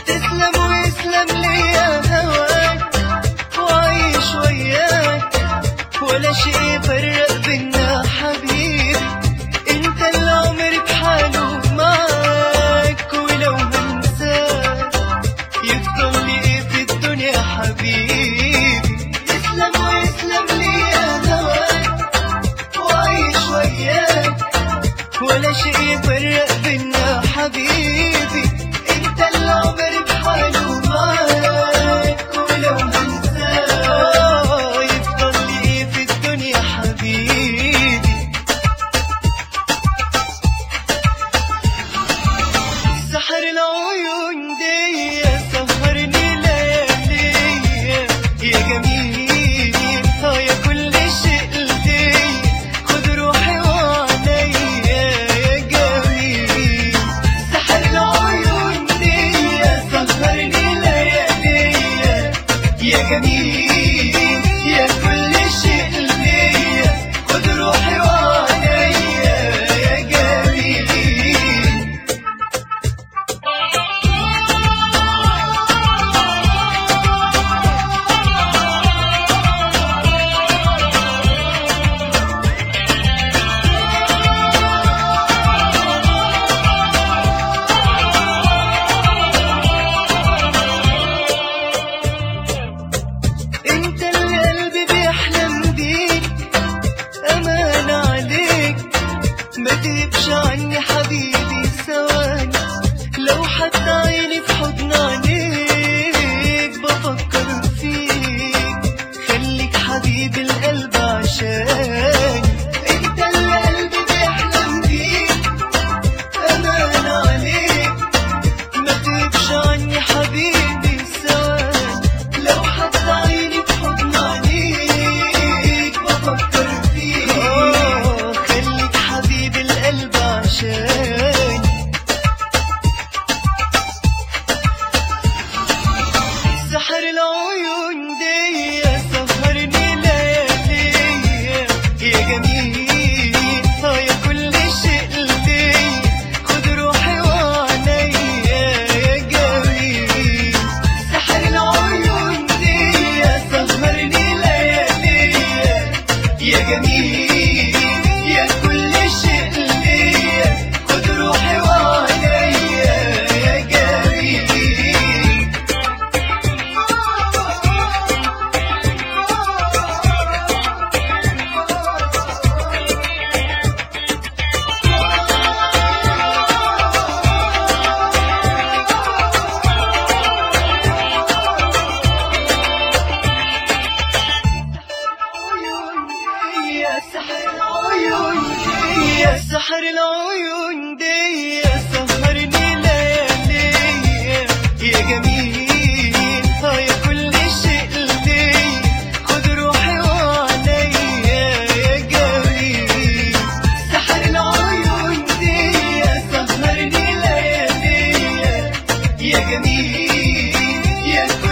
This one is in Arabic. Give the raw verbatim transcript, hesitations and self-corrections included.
تسلم ويسلم ليا هواك وعيش وياك، ولا شيء يفرق بينا حبيبي، انت اللي عمري بحاله معاك. ولو هنساك يفضل لي ايه في الدنيا حبيبي؟ تسلم ويسلم ليا هواك وعيش وياك، ولا شيء يفرق بينا حبيبي، انت اللي عمري بحاله معاك. ولو هنساك يفضل لي ايه في الدنيا حبيبي؟ سحر العيون دي سهرني ليالي يا جميل، اه يا كل شيء لدي، خد روحي وعليا يا جميل. سحر العيون دي سهرني ليالي يا جميل، يا كل شيء لدي، خد روحي وعليا يا جميل. انت اللي قلبي بيحلم بيك، امان عليك ما تغيبش عني حبيبي ثواني، لو حتى عيني في حضن عينيك بفكر فيك، خليك حبيب القلب عشاني. انت اللي قلبي بيحلم بيك، امان عليك ما تغيبش عني حبيبي ثواني، لو حتى عيني في حضن عينيك بفكر فيك، آه، خليك حبيب القلب عشاني. سحر العيون دي سهرني ليالي يا جميل، اه يا كل شيء لدي، خد روحي وعليا يا جميل. سحر العيون دي سهرني ليالي يا جميل، يا كل شيء لدي، خد روحي وعليا يا جميل. يا سحر العيون دي، يا سحر العيون دي سهرني ليالي يا جميل، اه يا كل شيء لدي، خد روحي وعليا يا جميل. سحر العيون دي سهرني ليالي يا جميل، يا كل